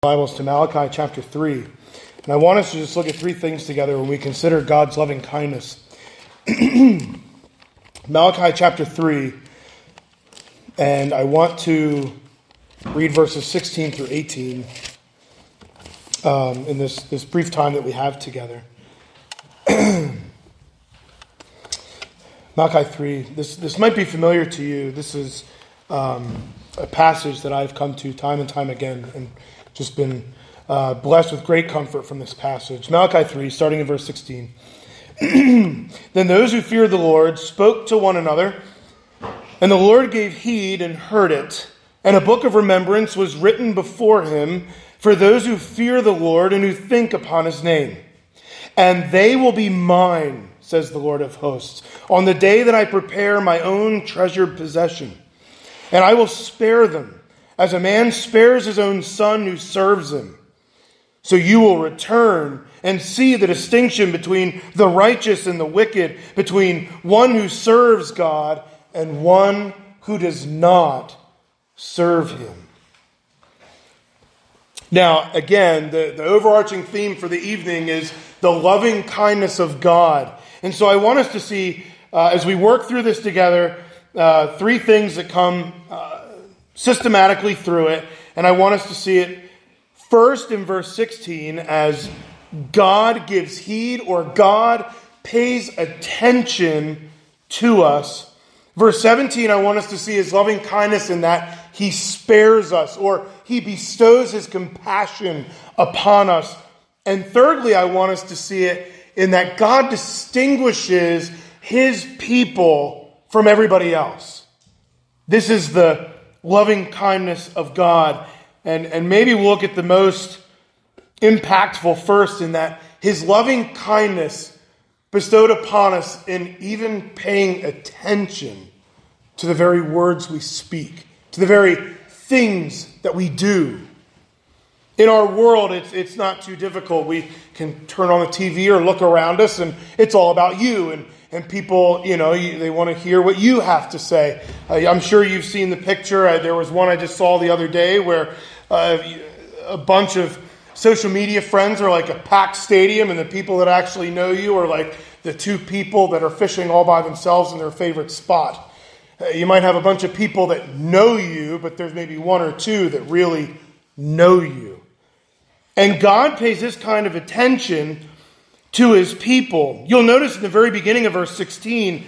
Bibles to Malachi chapter 3. And I want us to just look at three things together when we consider God's loving kindness. Malachi chapter 3, and I want to read verses 16 through 18 in this brief time that we have together. Malachi 3, this might be familiar to you. This is a passage that I've come to time and time again and just been blessed with great comfort from this passage. Malachi 3, starting in verse 16. Then those who feared the Lord spoke to one another, and the Lord gave heed and heard it. And a book of remembrance was written before him for those who fear the Lord and who think upon his name. And they will be mine, says the Lord of hosts, on the day that I prepare my own treasured possession. And I will spare them, as a man spares his own son who serves him. So you will return and see the distinction between the righteous and the wicked, between one who serves God and one who does not serve him. Now, again, the overarching theme for the evening is the loving kindness of God. And so I want us to see, as we work through this together, three things that come systematically through it. And I want us to see it first in verse 16 as God gives heed, or God pays attention to us. Verse 17, I want us to see his loving kindness in that he spares us, or he bestows his compassion upon us. And thirdly, I want us to see it in that God distinguishes his people from everybody else. This is the loving kindness of God. And maybe we'll look at the most impactful first, in that his loving kindness bestowed upon us in even paying attention to the very words we speak, to the very things that we do. In our world, it's not too difficult. We can turn on the TV or look around us, and it's all about you. And people, they want to hear what you have to say. I'm sure you've seen the picture. There was one I just saw the other day where a bunch of social media friends are like a packed stadium, and the people that actually know you are like the two people that are fishing all by themselves in their favorite spot. You might have a bunch of people that know you, but there's maybe one or two that really know you. And God pays this kind of attention to his people. You'll notice in the very beginning of verse 16,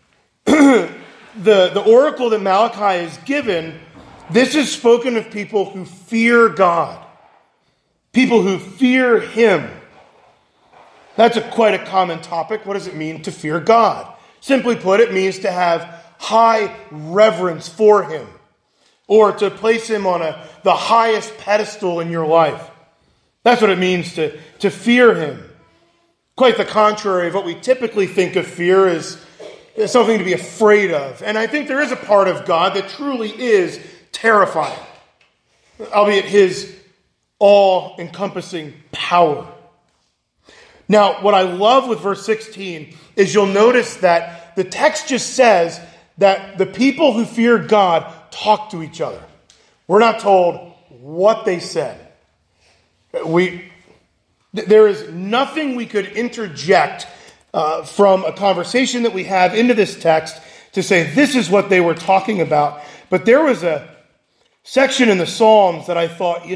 the oracle that Malachi is given, this is spoken of people who fear God. People who fear him. That's quite a common topic. What does it mean to fear God? Simply put, it means to have high reverence for him, or to place him on the highest pedestal in your life. That's what it means to fear him. Quite the contrary of what we typically think of fear is something to be afraid of. And I think there is a part of God that truly is terrifying, albeit his all-encompassing power. Now, what I love with verse 16 is you'll notice that the text just says that the people who fear God talk to each other. We're not told what they said. There is nothing we could interject from a conversation that we have into this text to say this is what they were talking about. But there was a section in the Psalms that I thought,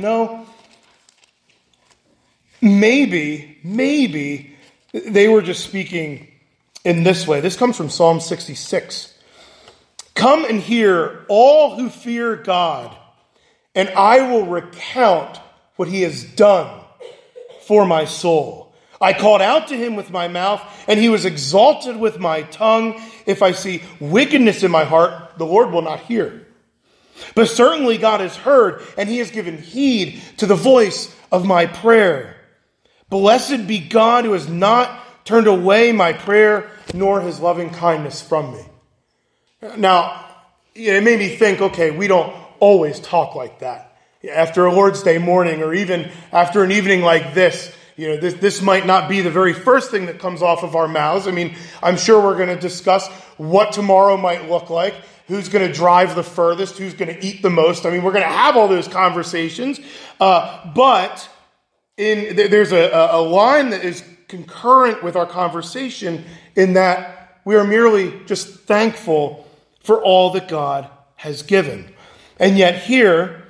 maybe they were just speaking in this way. This comes from Psalm 66. Come and hear, all who fear God, and I will recount what he has done for my soul. I called out to him with my mouth, and he was exalted with my tongue. If I see wickedness in my heart, the Lord will not hear. But certainly God has heard, and he has given heed to the voice of my prayer. Blessed be God who has not turned away my prayer, nor his loving kindness from me. Now, it made me think, okay, we don't always talk like that. After a Lord's Day morning, or even after an evening like this, this might not be the very first thing that comes off of our mouths. I mean, I'm sure we're going to discuss what tomorrow might look like. who's going to drive the furthest, who's going to eat the most. I mean, we're going to have all those conversations. But there's a line that is concurrent with our conversation in that we are merely just thankful for all that God has given. And yet here,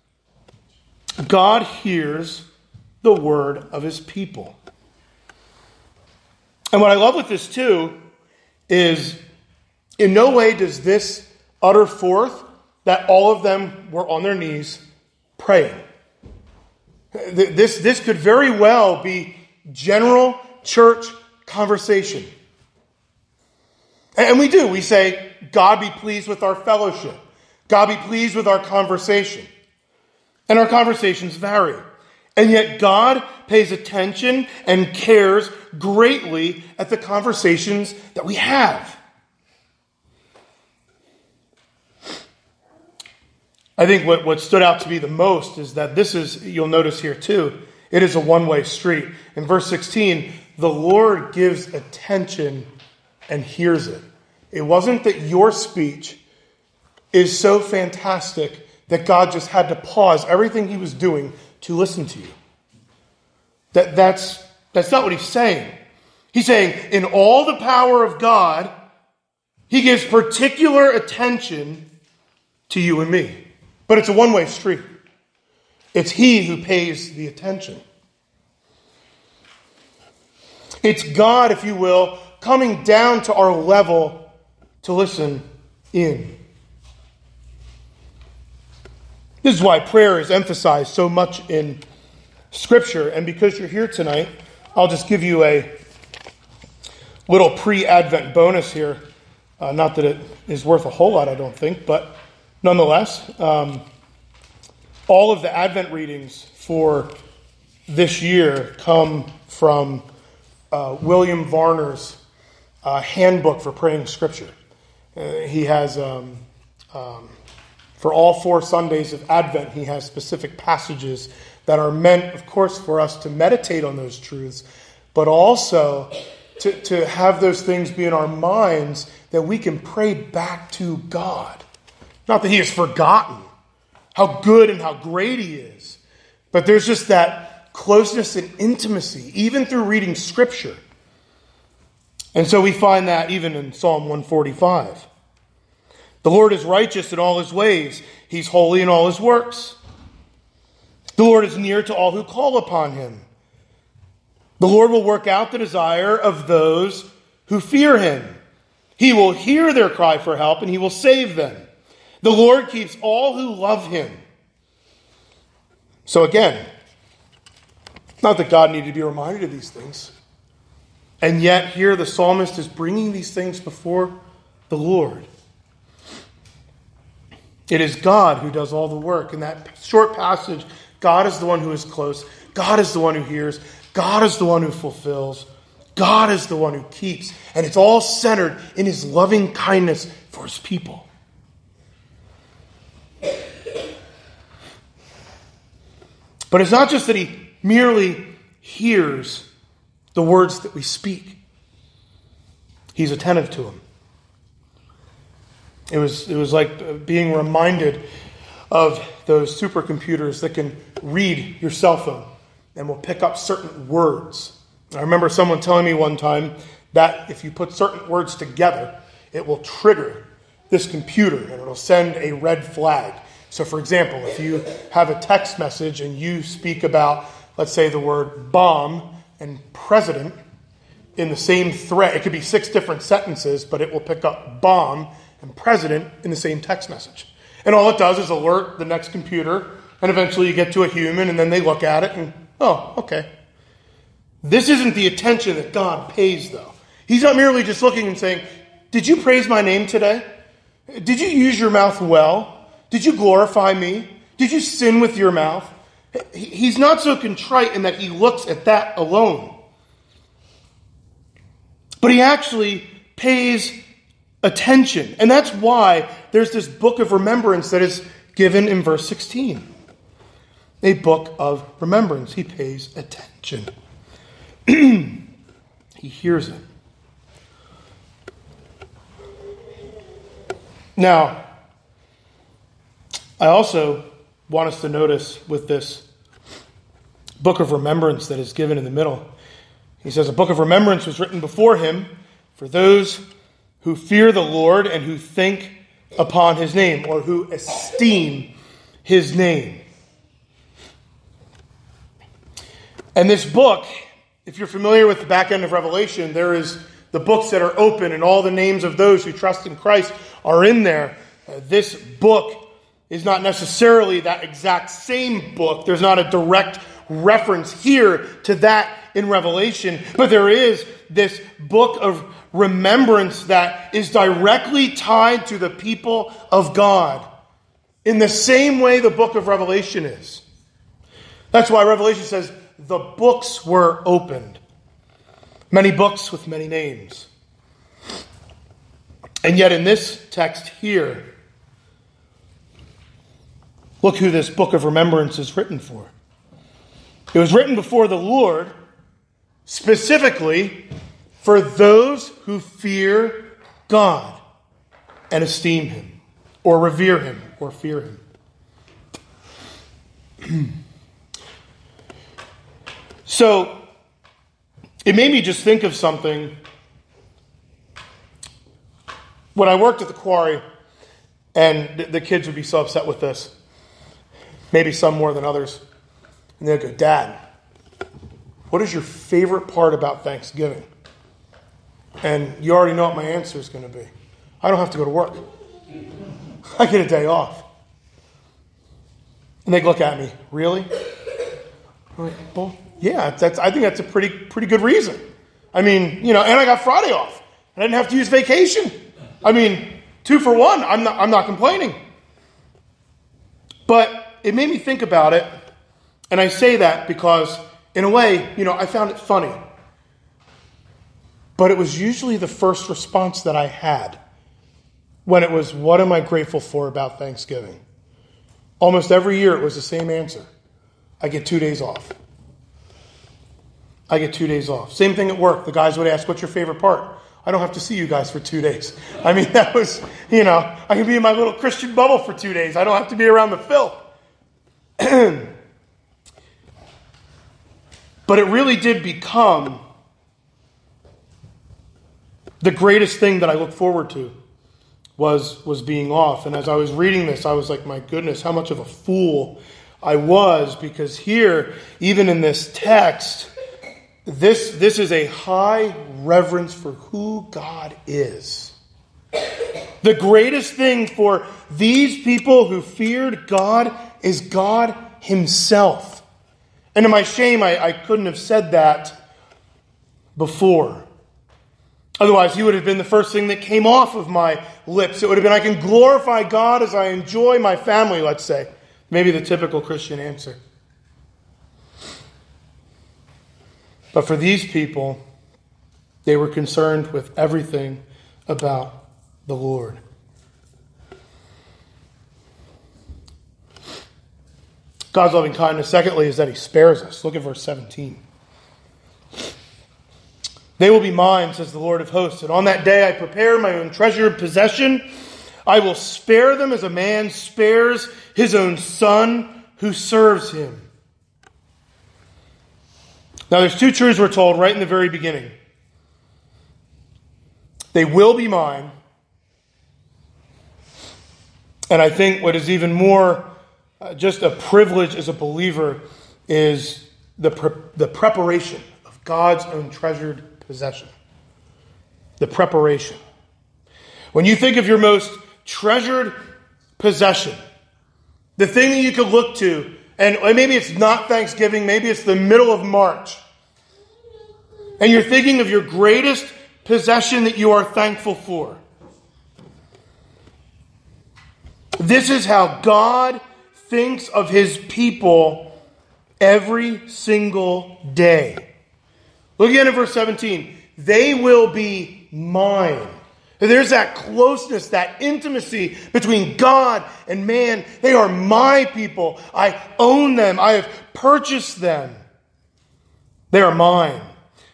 God hears the word of his people. And what I love with this too is in no way does this utter forth that all of them were on their knees praying. This could very well be general church conversation. And we do. We say, God be pleased with our fellowship. God be pleased with our conversation. And our conversations vary. And yet God pays attention and cares greatly at the conversations that we have. I think what stood out to me the most is that this is, you'll notice here too, it is a one-way street. In verse 16, the Lord gives attention and hears it. It wasn't that your speech is so fantastic that God just had to pause everything he was doing to listen to you. That's not what he's saying. He's saying, in all the power of God, he gives particular attention to you and me. But it's a one-way street. It's he who pays the attention. It's God, if you will, coming down to our level to listen in. This is why prayer is emphasized so much in Scripture. And because you're here tonight, I'll just give you a little pre-Advent bonus here. Not that it is worth a whole lot, I don't think, but nonetheless, all of the Advent readings for this year come from William Varner's handbook for praying Scripture. He has, for all 4 Sundays of Advent, he has specific passages that are meant, of course, for us to meditate on those truths, but also to have those things be in our minds that we can pray back to God. Not that he has forgotten how good and how great he is, but there's just that closeness and intimacy, even through reading Scripture. And so we find that even in Psalm 145. The Lord is righteous in all his ways. He's holy in all his works. The Lord is near to all who call upon him. The Lord will work out the desire of those who fear him. He will hear their cry for help and he will save them. The Lord keeps all who love him. So again, not that God needed to be reminded of these things. And yet here the psalmist is bringing these things before the Lord. It is God who does all the work. In that short passage, God is the one who is close. God is the one who hears. God is the one who fulfills. God is the one who keeps. And it's all centered in his loving kindness for his people. But it's not just that he merely hears the words that we speak. He's attentive to them. It was like being reminded of those supercomputers that can read your cell phone and will pick up certain words. I remember someone telling me one time that if you put certain words together, it will trigger this computer and it'll send a red flag. So for example, if you have a text message and you speak about, let's say, the word bomb and president in the same thread, it could be 6 different sentences, but it will pick up bomb and president in the same text message. And all it does is alert the next computer, and eventually you get to a human, and then they look at it and, oh, okay. This isn't the attention that God pays, though. He's not merely just looking and saying, did you praise my name today? Did you use your mouth well? Did you glorify me? Did you sin with your mouth? He's not so contrite in that he looks at that alone. But he actually pays attention. And that's why there's this book of remembrance that is given in verse 16. A book of remembrance. He pays attention. He hears it. Now, I also want us to notice with this book of remembrance that is given in the middle. He says, a book of remembrance was written before him for those who fear the Lord and who think upon his name, or who esteem his name. And this book, if you're familiar with the back end of Revelation, there is the books that are open, and all the names of those who trust in Christ are in there. This book is not necessarily that exact same book. There's not a direct reference here to that in Revelation, but there is this book of remembrance that is directly tied to the people of God in the same way the book of Revelation is. That's why Revelation says the books were opened. Many books with many names. And yet in this text here, look who this book of remembrance is written for. It was written before the Lord, specifically for those who fear God and esteem him, or revere him, or fear him. So, it made me just think of something. When I worked at the quarry, and the kids would be so upset with this, maybe some more than others, and they'd go, Dad, what is your favorite part about Thanksgiving? And you already know what my answer is going to be. I don't have to go to work. I get a day off. And they'd look at me, really? I'm like, well, yeah, I think that's a pretty good reason. I mean, and I got Friday off. I didn't have to use vacation. I mean, 2 for 1. I'm not complaining. But it made me think about it, and I say that because, in a way, I found it funny. But it was usually the first response that I had when it was, what am I grateful for about Thanksgiving? Almost every year it was the same answer. I get 2 days off. I get 2 days off. Same thing at work. The guys would ask, what's your favorite part? I don't have to see you guys for 2 days. I mean, that was, I can be in my little Christian bubble for 2 days. I don't have to be around the filth. But it really did become the greatest thing that I look forward to was being off. And as I was reading this, I was like, my goodness, how much of a fool I was, because here, even in this text, this is a high reverence for who God is. The greatest thing for these people who feared God is God himself. And to my shame, I couldn't have said that before. Otherwise, he would have been the first thing that came off of my lips. It would have been, I can glorify God as I enjoy my family, let's say. Maybe the typical Christian answer. But for these people, they were concerned with everything about the Lord. God's loving kindness, secondly, is that he spares us. Look at verse 17. They will be mine, says the Lord of hosts, and on that day I prepare my own treasured possession. I will spare them as a man spares his own son who serves him. Now there's 2 truths we're told right in the very beginning. They will be mine. And I think what is even more just a privilege as a believer is the preparation of God's own treasured possession. The preparation. When you think of your most treasured possession, the thing that you could look to, and maybe it's not Thanksgiving, maybe it's the middle of March, and you're thinking of your greatest possession that you are thankful for. This is how God thinks of his people every single day. Look again at verse 17. They will be mine. There's that closeness, that intimacy between God and man. They are my people. I own them. I have purchased them. They are mine.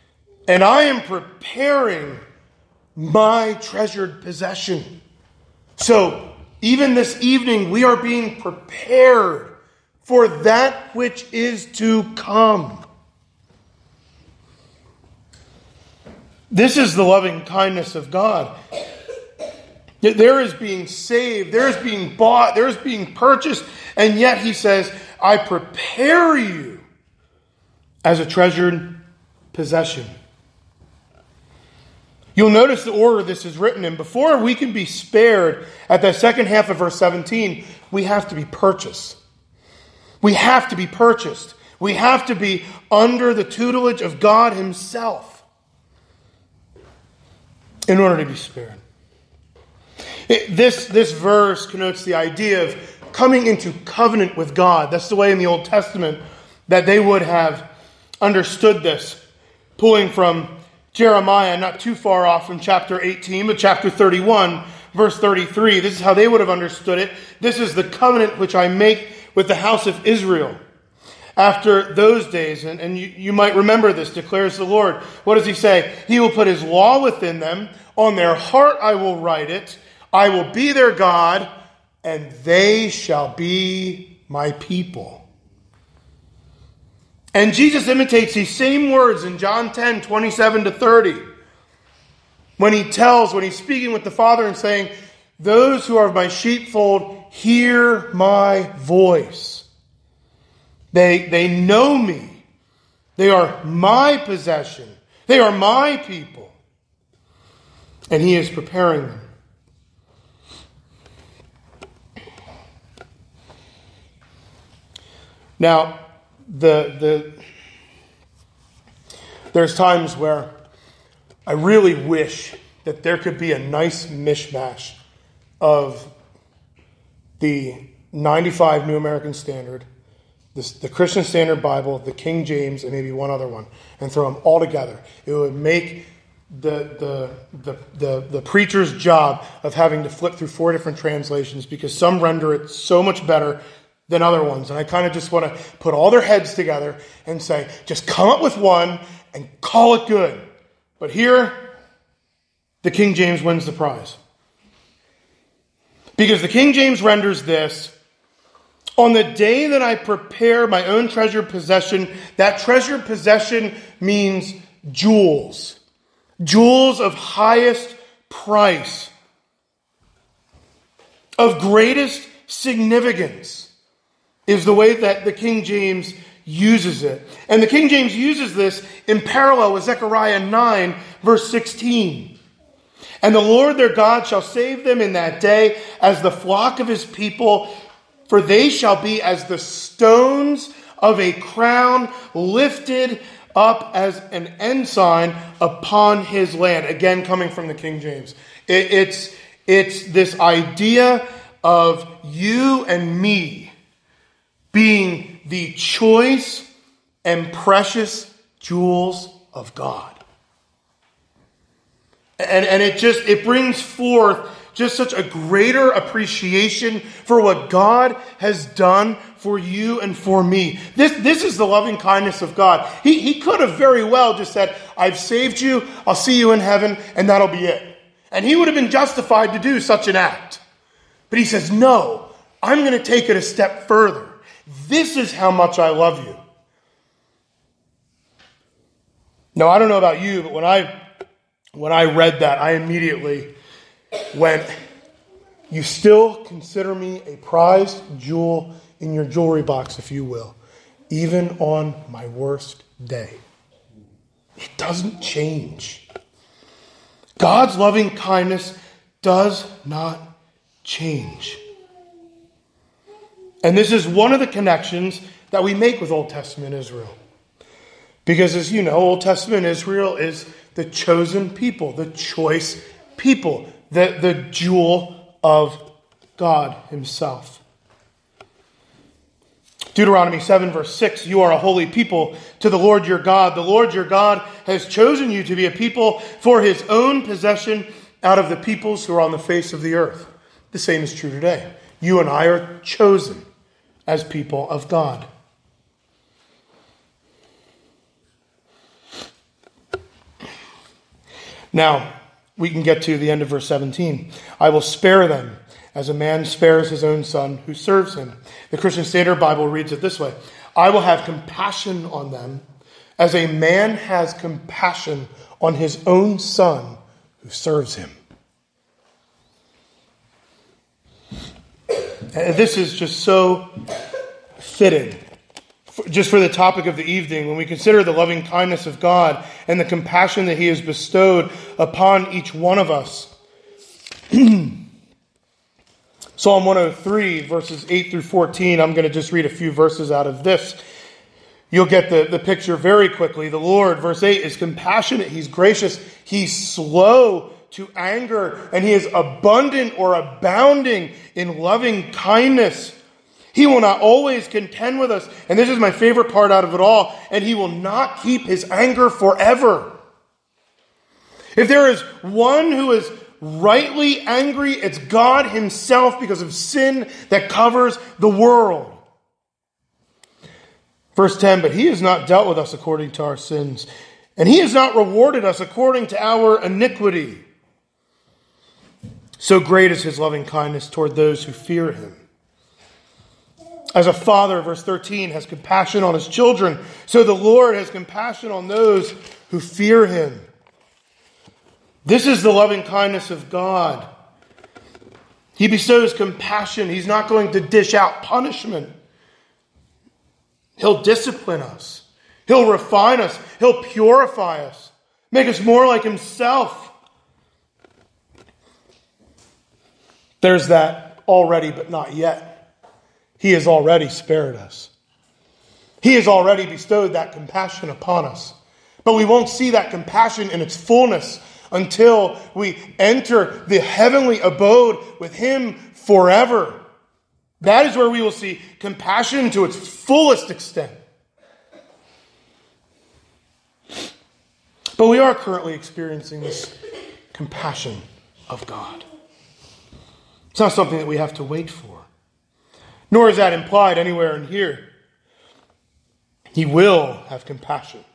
And I am preparing my treasured possession. So, even this evening, we are being prepared for that which is to come. This is the loving kindness of God. There is being saved, there is being bought, there is being purchased, and yet he says, I prepare you as a treasured possession. You'll notice the order this is written in. Before we can be spared at the second half of verse 17, we have to be purchased. We have to be purchased. We have to be under the tutelage of God himself in order to be spared. This verse connotes the idea of coming into covenant with God. That's the way in the Old Testament that they would have understood this. Pulling from Jeremiah, not too far off from chapter 18, but chapter 31, verse 33. This is how they would have understood it. This is the covenant which I make with the house of Israel. After those days, and you might remember this, declares the Lord. What does he say? He will put his law within them. On their heart I will write it. I will be their God, and they shall be my people. And Jesus imitates these same words in John 10, 27 to 30. When he's speaking with the Father and saying, those who are of my sheepfold hear my voice. They know me. They are my possession. They are my people. And he is preparing them. Now, there's times where I really wish that there could be a nice mishmash of the 95 New American Standard, the Christian Standard Bible, the King James, and maybe one other one, and throw them all together. It would make the preacher's job of having to flip through 4 different translations, because some render it so much better than other ones. And I kind of just want to put all their heads together and say, just come up with one and call it good. But here, the King James wins the prize. Because the King James renders this, on the day that I prepare my own treasured possession, that treasured possession means jewels. Jewels of highest price, of greatest significance, is the way that the King James uses it. And the King James uses this in parallel with Zechariah 9, verse 16. And the Lord their God shall save them in that day as the flock of his people, for they shall be as the stones of a crown lifted up as an ensign upon his land. Again, coming from the King James. It's this idea of you and me being the choice and precious jewels of God. And it brings forth just such a greater appreciation for what God has done for you and for me. This is the loving kindness of God. He could have very well just said, I've saved you, I'll see you in heaven, and that'll be it. And he would have been justified to do such an act. But he says, no, I'm going to take it a step further. This is how much I love you. Now, I don't know about you, but when I read that, I immediately went, you still consider me a prized jewel in your jewelry box, if you will, even on my worst day. It doesn't change. God's loving kindness does not change. And this is one of the connections that we make with Old Testament Israel. Because as you know, Old Testament Israel is the chosen people, the choice people, the jewel of God himself. Deuteronomy 7 verse 6, you are a holy people to the Lord your God. The Lord your God has chosen you to be a people for his own possession out of the peoples who are on the face of the earth. The same is true today. You and I are chosen as people of God. Now, we can get to the end of verse 17. I will spare them as a man spares his own son who serves him. The Christian Standard Bible reads it this way: I will have compassion on them as a man has compassion on his own son who serves him. And this is just so fitting, just for the topic of the evening, when we consider the loving kindness of God and the compassion that he has bestowed upon each one of us. Psalm 103, verses 8 through 14. I'm going to just read a few verses out of this. You'll get the picture very quickly. The Lord, verse 8, is compassionate. He's gracious. He's slow to anger. And he is abundant or abounding in loving kindness. He will not always contend with us. And this is my favorite part out of it all. And he will not keep his anger forever. If there is one who is rightly angry, it's God himself because of sin that covers the world. Verse 10, but he has not dealt with us according to our sins, and he has not rewarded us according to our iniquity. So great is his loving kindness toward those who fear him. As a father, verse 13, has compassion on his children, so the Lord has compassion on those who fear him. This is the loving kindness of God. He bestows compassion. He's not going to dish out punishment. He'll discipline us. He'll refine us. He'll purify us. Make us more like himself. There's that already but not yet. He has already spared us. He has already bestowed that compassion upon us. But we won't see that compassion in its fullness until we enter the heavenly abode with him forever. That is where we will see compassion to its fullest extent. But we are currently experiencing this compassion of God. It's not something that we have to wait for. Nor is that implied anywhere in here. He will have compassion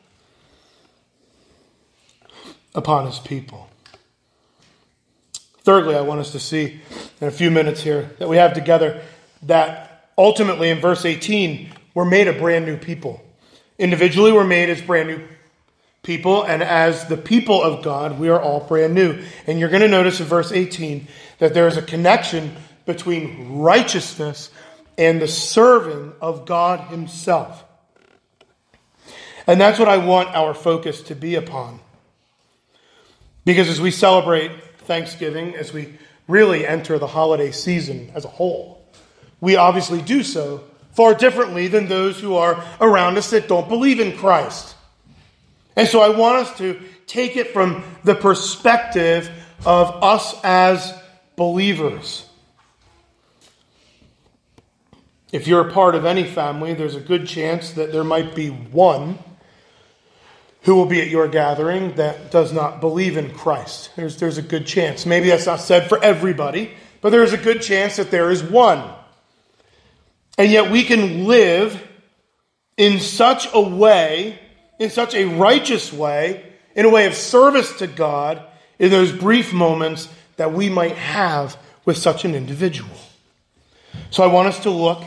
upon his people. Thirdly, I want us to see in a few minutes here that we have together that ultimately in verse 18, we're made a brand new people. Individually, we're made as brand new people, and as the people of God, we are all brand new. And you're going to notice in verse 18 that there is a connection between righteousness and the serving of God himself. And that's what I want our focus to be upon. Because as we celebrate Thanksgiving, as we really enter the holiday season as a whole, we obviously do so far differently than those who are around us that don't believe in Christ. And so I want us to take it from the perspective of us as believers. If you're a part of any family, there's a good chance that there might be one who will be at your gathering that does not believe in Christ. There's a good chance. Maybe that's not said for everybody, but there's a good chance that there is one. And yet we can live in such a way, in such a righteous way, in a way of service to God in those brief moments that we might have with such an individual. So I want us to look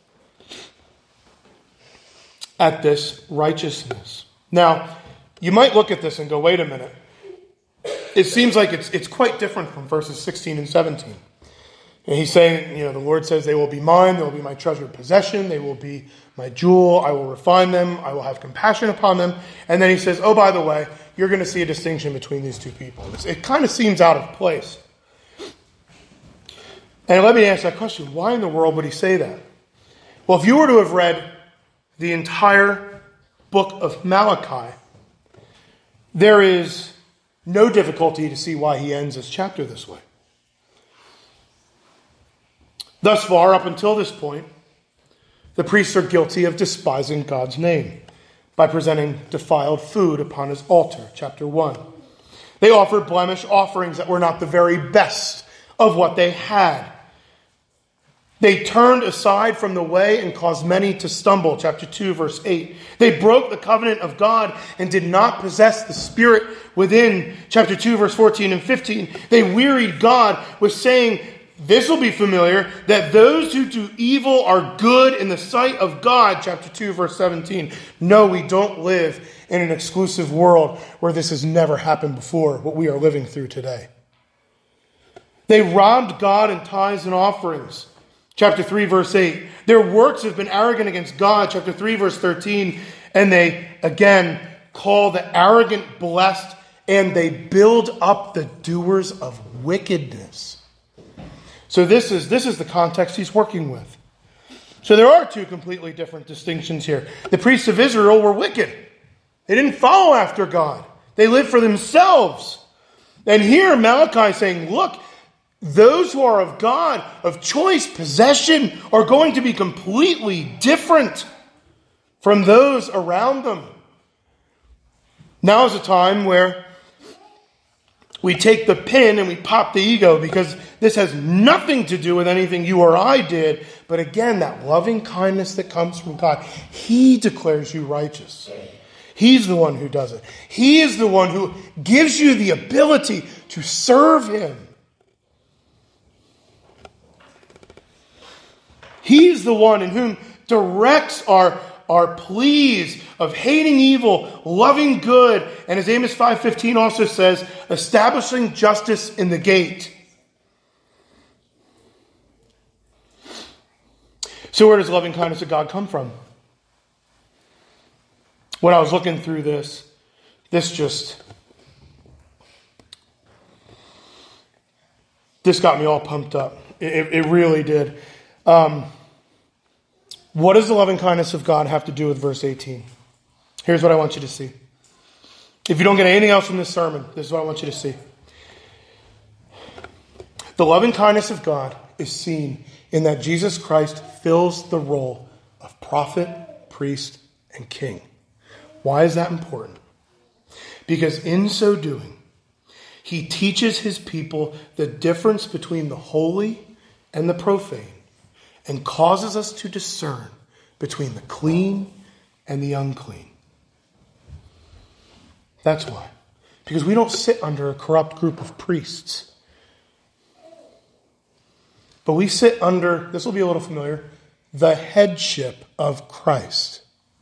at this righteousness. Now, you might look at this and go, wait a minute. It seems like it's quite different from verses 16 and 17. And he's saying, the Lord says, they will be mine, they will be my treasured possession, they will be my jewel, I will refine them, I will have compassion upon them. And then he says, oh, by the way, you're going to see a distinction between these two people. It kind of seems out of place. And let me ask that question, why in the world would he say that? Well, if you were to have read the entire book of Malachi, there is no difficulty to see why he ends this chapter this way. Thus far, up until this point, the priests are guilty of despising God's name by presenting defiled food upon his altar, chapter 1. They offered blemish offerings that were not the very best of what they had. They turned aside from the way and caused many to stumble, chapter 2, verse 8. They broke the covenant of God and did not possess the Spirit within, chapter 2, verse 14 and 15. They wearied God with saying this will be familiar, that those who do evil are good in the sight of God, chapter 2, verse 17. No, we don't live in an exclusive world where this has never happened before, what we are living through today. They robbed God in tithes and offerings, chapter 3, verse 8. Their works have been arrogant against God, chapter 3, verse 13. And they, again, call the arrogant blessed, and they build up the doers of wickedness. So this is the context he's working with. So there are two completely different distinctions here. The priests of Israel were wicked. They didn't follow after God. They lived for themselves. And here Malachi is saying, look, those who are of God, of choice possession, are going to be completely different from those around them. Now is a time where we take the pin and we pop the ego, because this has nothing to do with anything you or I did. But again, that loving kindness that comes from God. He declares you righteous. He's the one who does it. He is the one who gives you the ability to serve Him. He's the one in whom directs our pleas of hating evil, loving good, and as Amos 5:15 also says, establishing justice in the gate. So where does loving kindness of God come from? When I was looking through this got me all pumped up. It really did. What does the loving kindness of God have to do with verse 18? Here's what I want you to see. If you don't get anything else from this sermon, this is what I want you to see. The loving kindness of God is seen in that Jesus Christ fills the role of prophet, priest, and king. Why is that important? Because in so doing, He teaches His people the difference between the holy and the profane, and causes us to discern between the clean and the unclean. That's why. Because we don't sit under a corrupt group of priests. But we sit under, this will be a little familiar, the headship of Christ.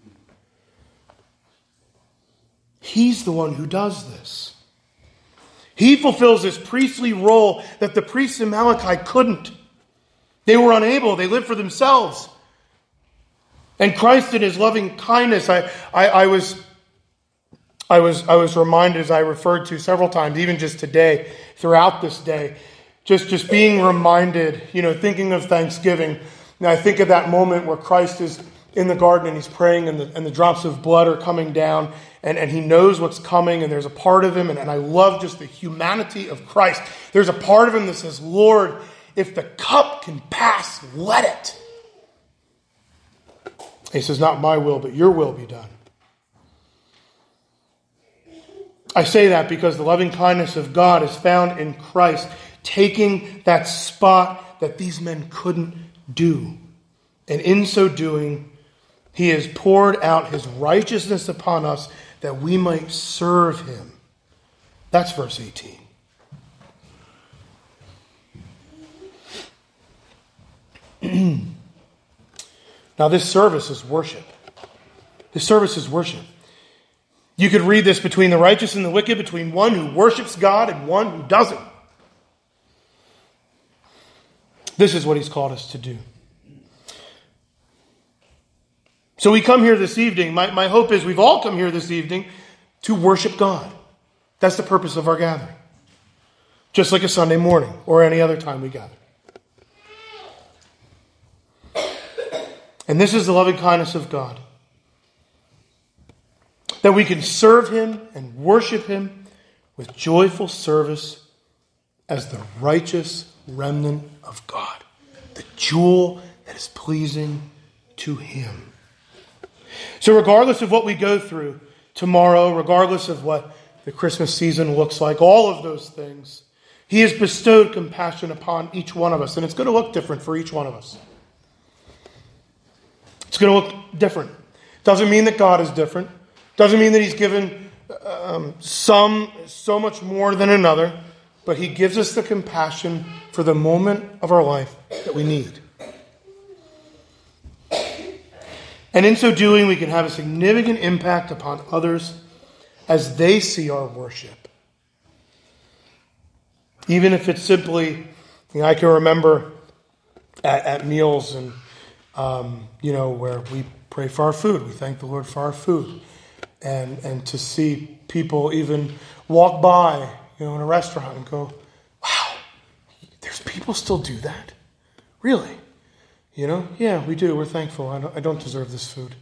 He's the one who does this. He fulfills this priestly role that the priests in Malachi couldn't. They were unable. They lived for themselves. And Christ in His loving kindness, I was reminded, as I referred to several times, even just today, throughout this day, just being reminded, thinking of Thanksgiving. And I think of that moment where Christ is in the garden and He's praying, and the drops of blood are coming down, and He knows what's coming, and there's a part of Him, and I love just the humanity of Christ. There's a part of Him that says, Lord, if the cup can pass, let it. He says, not my will, but your will be done. I say that because the loving kindness of God is found in Christ, taking that spot that these men couldn't do. And in so doing, He has poured out His righteousness upon us that we might serve Him. That's verse 18. Now this service is worship. This service is worship. You could read this between the righteous and the wicked, between one who worships God and one who doesn't. This is what He's called us to do. So we come here this evening. My hope is we've all come here this evening to worship God. That's the purpose of our gathering. Just like a Sunday morning or any other time we gather. And this is the loving kindness of God. That we can serve Him and worship Him with joyful service as the righteous remnant of God. The jewel that is pleasing to Him. So regardless of what we go through tomorrow, regardless of what the Christmas season looks like, all of those things, He has bestowed compassion upon each one of us. And it's going to look different for each one of us. It's going to look different. Doesn't mean that God is different. Doesn't mean that He's given some so much more than another. but he gives us the compassion for the moment of our life that we need. And in so doing, we can have a significant impact upon others as they see our worship. Even if it's simply, I can remember at meals and, where we pray for our food. We thank the Lord for our food. And to see people even walk by, in a restaurant and go, wow, there's people still do that? Really? Yeah, we do. We're thankful. I don't deserve this food.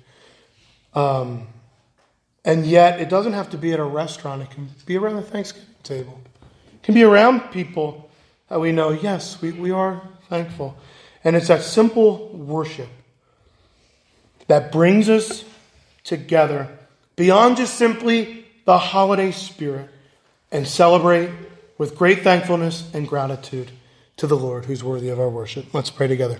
And yet, it doesn't have to be at a restaurant. It can be around the Thanksgiving table. It can be around people that we know, yes, we are thankful. And it's that simple worship that brings us together beyond just simply the holiday spirit and celebrate with great thankfulness and gratitude to the Lord who's worthy of our worship. Let's pray together.